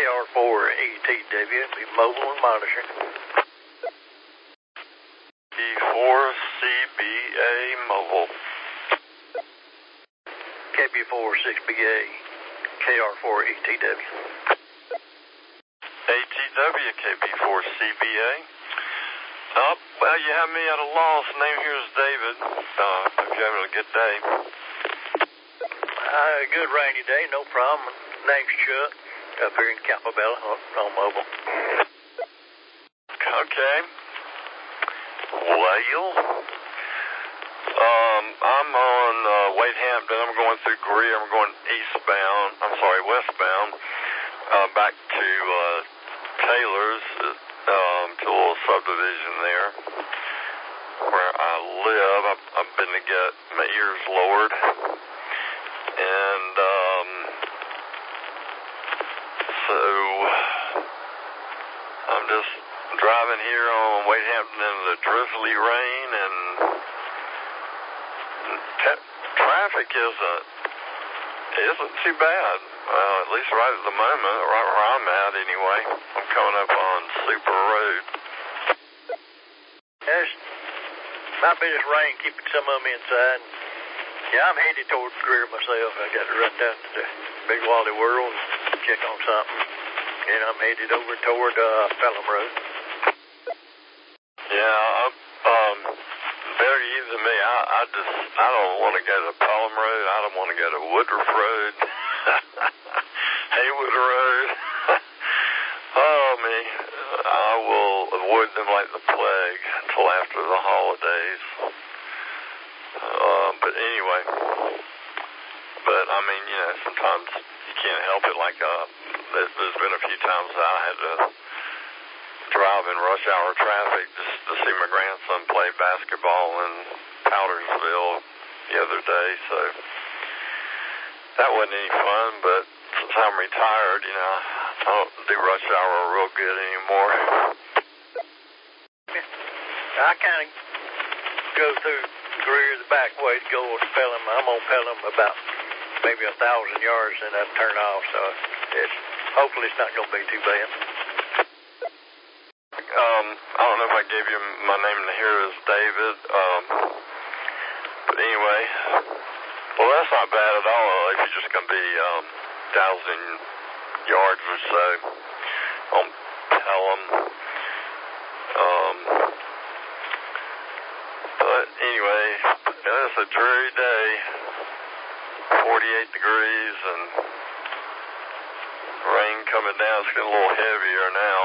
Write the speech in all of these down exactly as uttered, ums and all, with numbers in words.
R four E T W, be mobile and monitoring. E four C B A mobile. K B four six B A, K R four E T W. A T W, K B four C B A. Oh, well, you have me at a loss. Name here is David. Uh, hope you're having a good day. Uh, good rainy day, no problem. Name's Chuck, up here in Capabella on, on mobile. Okay. Well, um, I'm on uh, Wade Hampton. I'm going through Greer. I'm going eastbound. I'm sorry, westbound, uh, back to uh, Taylor's, um, to a little subdivision there where I live. I've, I've been to get my ears lowered, and um, so I'm just driving here on Wade Hampton in the drizzly rain, and t- traffic isn't isn't too bad. Well, at least right at the moment, right where I'm at anyway. I'm coming up on Super Road. Yes, might be this rain keeping some of them inside. Yeah, I'm headed towards Greer myself. I got to run down to the Big Wally World and check on something. And I'm headed over toward uh, Pelham Road. Yeah, I'm, um, better you than me. I, I just, I don't want to go to Pelham Road. I don't want to go to Woodruff Road. Haywood Road. Oh, me. I will avoid them like the plague until after the holidays. Uh, but anyway, but I mean, you know, sometimes you can't help it. Like, uh, there's, there's been a few times that I had to drive in rush hour traffic just to see my grandson play basketball in Powdersville the other day, so that wasn't any fun. But since I'm retired, you know, I don't do rush hour real good anymore. I kind of go through Greer the back way to go to Pelham. I'm on Pelham about maybe a thousand yards, and I turn off, so it's hopefully it's not going to be too bad. Um, I don't know if I gave you my name here is David. Um, but anyway, well, that's not bad at all. If you're just going to be um, thousand yards or so on Pelham. Um, but anyway, yeah, it's a dreary day. forty-eight degrees and rain coming down. It's getting a little heavier now.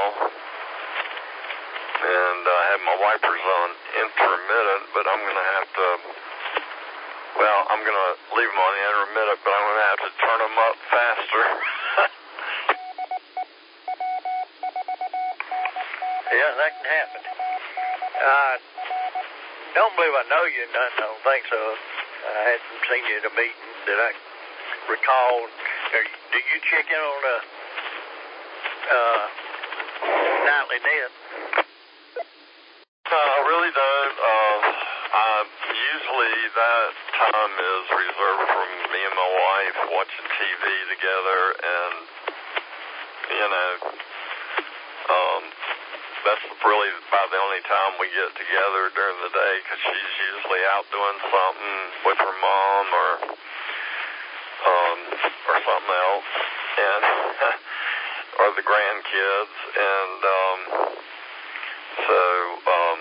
And uh, I have my wipers on intermittent, but I'm going to have to, well, I'm going to leave them on intermittent, but I'm going to have to turn them up faster. Yeah, that can happen. I don't believe I know you, nothing. I don't think so. I hadn't seen you at a meeting that I recall. Do you check in on the uh, nightly net? No, I really don't. Uh, I, usually that time is reserved for me and my wife watching T V together, and, you know, um, that's really about the only time we get together during the day, because she's usually out doing something with her mom or um, or something else, and or the grandkids, and um, so um,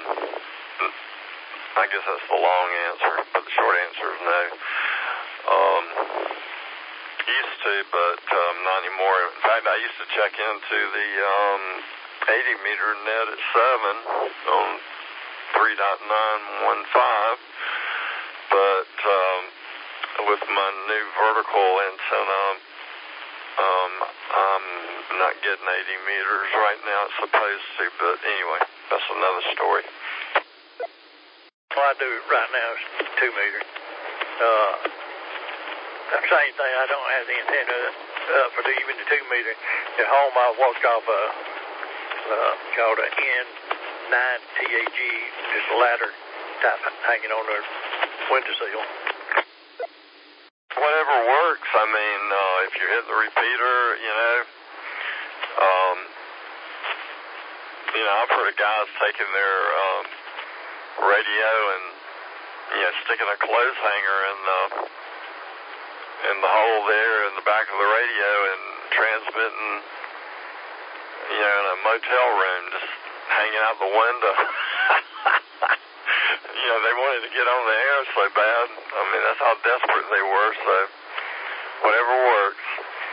I guess that's the long answer, but the short answer is no. Um, used to, but um, not anymore. In fact, I used to check into the um, eighty meter net at seven on three point nine one five, but um, with my new vertical antenna, um, I'm not getting eighty meters right now. It's supposed to, but anyway, that's another story. Well, I do right now is two meter. Uh, the same thing. I don't have the antenna uh, for the, even the two meter. At home, I walked off a uh, called a N nine T A G, just a ladder type hanging on the windowsill. Whatever works. I mean, uh, if you hit the repeater, you know, I've heard of guys taking their um, radio and, you know, sticking a clothes hanger in the in the hole there in the back of the radio and transmitting, you know, in a motel room, just hanging out the window. You know, they wanted to get on the air so bad. I mean, that's how desperate they were, so whatever works.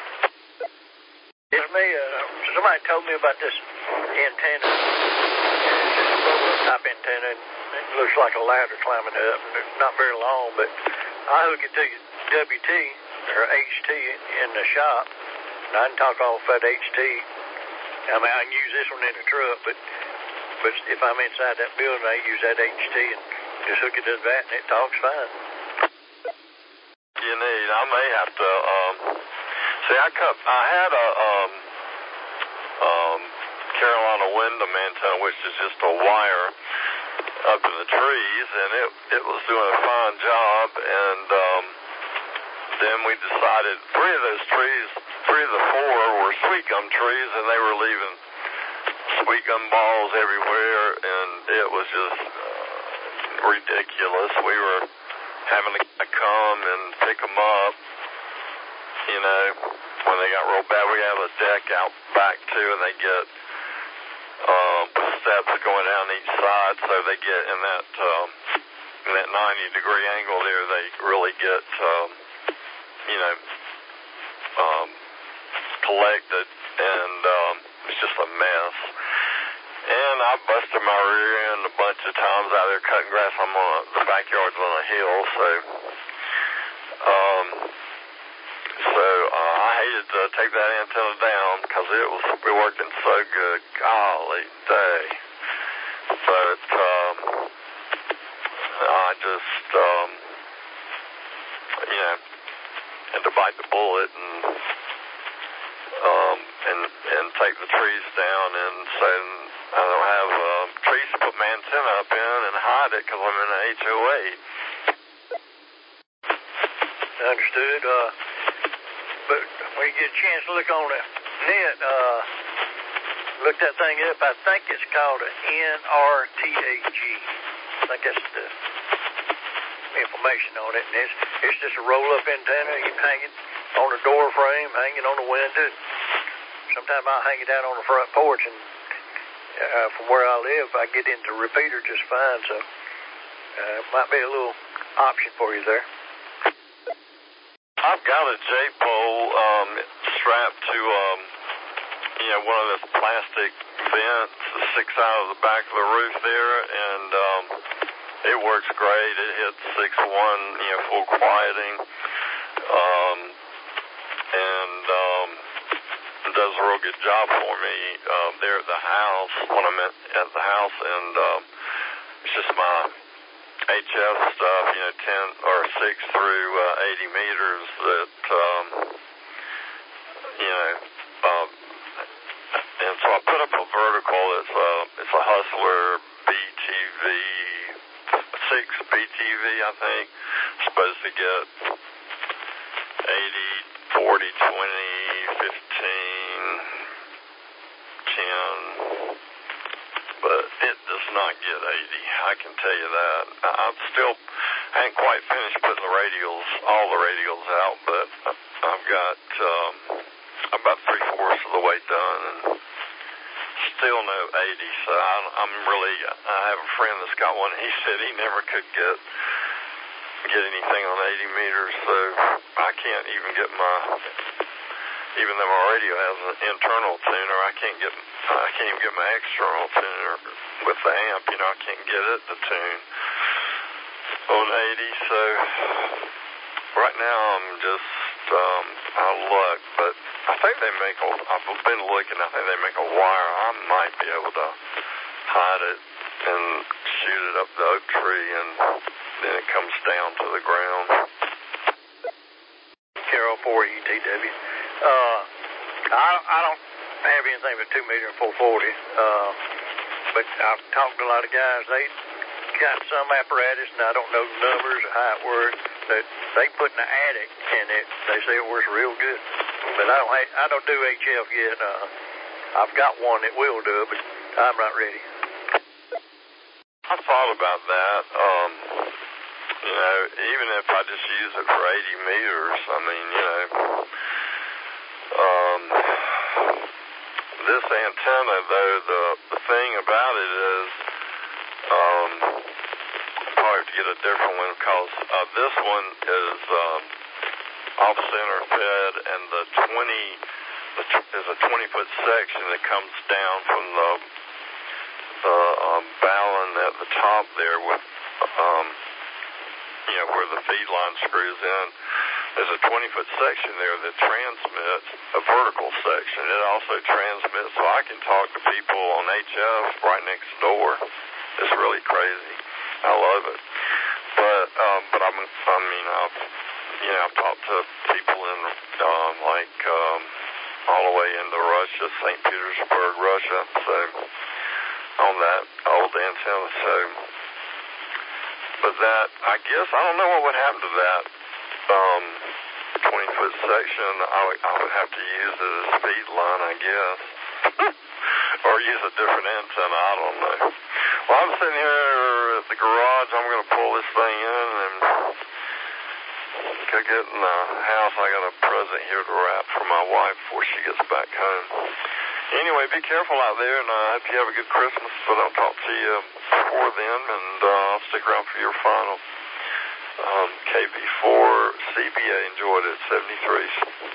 It's me. Uh, somebody told me about this antenna. It's a roll-up type antenna. It looks like a ladder climbing up. It's not very long, but I hook it to W T or H T in the shop, and I can talk off that H T. I mean, I can use this one in the truck, but but if I'm inside that building, I use that H T and just hook it to that, and it talks fine. You need. I may have to. Um, see, I cut. I had a um, um, Carolina Wyndham antenna, which is just a wire up in the trees, and it it was doing a fine job. And um, then we decided three of those trees, three of the four were sweet gum trees, and they were leaving sweet gum balls everywhere, and it was just uh, ridiculous. We were having to come and pick them up, you know, when they got real bad. We have a deck out back too, and they get um, steps going down each side, so they get in that um, in that ninety degree angle there. They really get, um, you know, um, collected, and um, it's just a mess. And I busted my rear end a bunch of times out there cutting grass. I'm on a, the backyard's on a hill, so um, so uh, I hated to take that antenna down because it was we working so good. Golly day! But um, I just um, you know had to bite the bullet and um, and and take the trees down, and so I don't have uh, trees to put my antenna up in and hide it because I'm in an H O A. Understood. Uh, but when you get a chance to look on the net, uh, look that thing up. I think it's called an N R T A G. I think that's the information on it. And it's, it's just a roll-up antenna. You can hang it on the door frame, hang it on the window. Sometimes I'll hang it out on the front porch, and uh, from where I live, I get into the repeater just fine. So uh, it might be a little option for you there. I've got a J-pole um, strapped to, um, you know, one of those plastic vents that sticks out of the back of the roof there, and um, it works great. It hits six one, you know, full quieting, um, and um, it does a real good job for me uh, there at the house when I'm at, at the house, and um, it's just my H F stuff, you know, ten or six through uh, eighty meters that, um, you know, um, and so I put up a vertical. It's a, it's a Hustler B T V, six B T V, I think. It's supposed to get eighty, forty, twenty, fifteen, ten, but it does not get eighty. I can tell you that. I'm still, I ain't quite finished putting the radials, all the radials out, but I've got um, about three-fourths of the way done, and still no eighty. So I, I'm really, I have a friend that's got one. He said he never could get get anything on eighty meters, so I can't even get my, even though my radio has an internal tuner, I can't get, I can't even get my external tuner with the amp. You know, I can't get it to tune on eighty. So right now I'm just um, out of luck, but I think they make a, I've been looking, I think they make a wire. I might be able to hide it and shoot it up the oak tree, and then it comes down to the ground. Carol four E T W. Uh, I, I don't have anything but two meter and four forty, uh, but I've talked to a lot of guys. They got some apparatus, and I don't know the numbers or how it works, that they put in the attic, and it, they say it works real good. But I don't, I don't do H F yet. Uh, I've got one that will do it, but I'm not ready. I thought about that. Um, you know, even if I just use it for eighty meters, I mean, you know, um, this antenna, though, the, the thing about it is, um, I'll probably have to get a different one because uh, this one is um, off-center fed, and the twenty the t- is a twenty-foot section that comes down from the the um, balun at the top there with, um, you know, where the feed line screws in. There's a twenty-foot section there that transmits, a vertical section. It also transmits, so I can talk to people on H F right next door. It's really crazy. I love it. But, um, but I'm, I mean, I've, you know, I've talked to people in, um, like, um, all the way into Russia, Saint Petersburg, Russia, so, on that old antenna, so, but that, I guess, I don't know what would happen to that, um, twenty-foot section. I would, I would have to use it as feed line, I guess, or use a different antenna, I don't know. Well, I'm sitting here at the garage. I'm going to pull this thing in and go get in the house. I got a present here to wrap for my wife before she gets back home. Anyway, be careful out there, and I uh, hope you have a good Christmas, but I'll talk to you before then, and uh, I'll stick around for your final. Um, K B four C B A enjoyed it, seventy-three.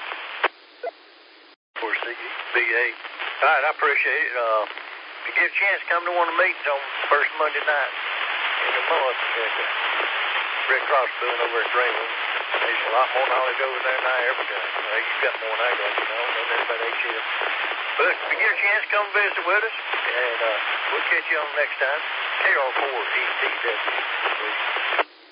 For C B A. All right, I appreciate it. Uh, if you get a chance, come to one of the meetings on first Monday night in the month at the Red Cross building over at Greenwood. There's a lot more knowledge over there than I ever got. Uh, you got more than I got, you know, I know nothing about H F. But if you get a chance, come visit with us, and uh, we'll catch you on next time. K R four E T W.